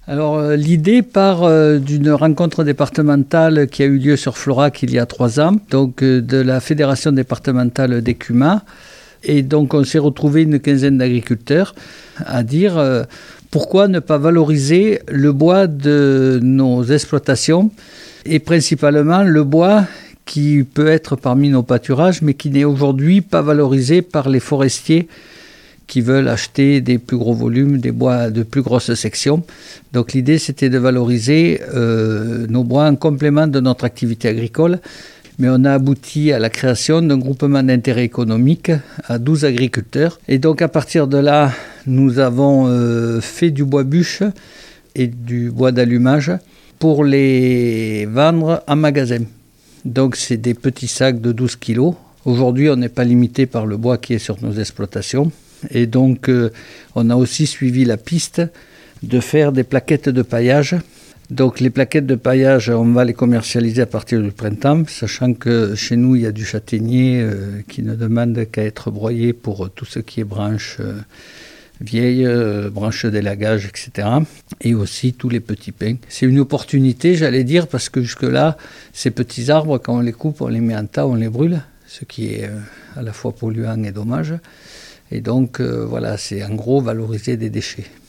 Alors l'idée part d'une rencontre départementale qui a eu lieu sur Florac il y a 3 ans, donc de la Fédération départementale d'écuma. Et donc on s'est retrouvé une quinzaine d'agriculteurs à dire pourquoi ne pas valoriser le bois de nos exploitations et principalement le bois qui peut être parmi nos pâturages mais qui n'est aujourd'hui pas valorisé par les forestiers qui veulent acheter des plus gros volumes, des bois de plus grosses sections. Donc l'idée c'était de valoriser nos bois en complément de notre activité agricole. Mais on a abouti à la création d'un groupement d'intérêt économique à 12 agriculteurs. Et donc à partir de là, nous avons fait du bois bûche et du bois d'allumage pour les vendre en magasin. Donc c'est des petits sacs de 12 kilos. Aujourd'hui, on n'est pas limité par le bois qui est sur nos exploitations. Et donc on a aussi suivi la piste de faire des plaquettes de paillage. Donc les plaquettes de paillage, on va les commercialiser à partir du printemps, sachant que chez nous, il y a du châtaignier qui ne demande qu'à être broyé pour tout ce qui est branches vieilles, branches d'élagage, etc. Et aussi tous les petits pins. C'est une opportunité, j'allais dire, parce que jusque-là, ces petits arbres, quand on les coupe, on les met en tas, on les brûle, ce qui est à la fois polluant et dommage. Et donc, voilà, c'est en gros valoriser des déchets.